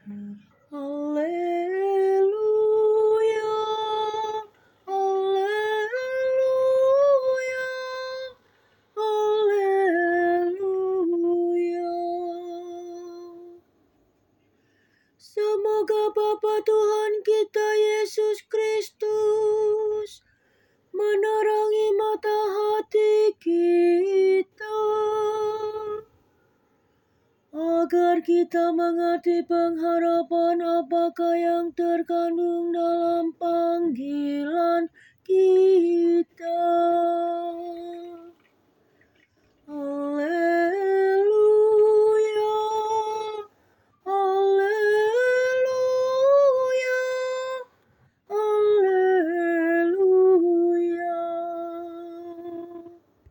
Haleluya, haleluya, haleluya. Semoga Bapa Tuhan kita Yesus Kristus menerangi mata hati kita, agar kita mengerti pengharapan apakah yang terkandung dalam panggilan kita.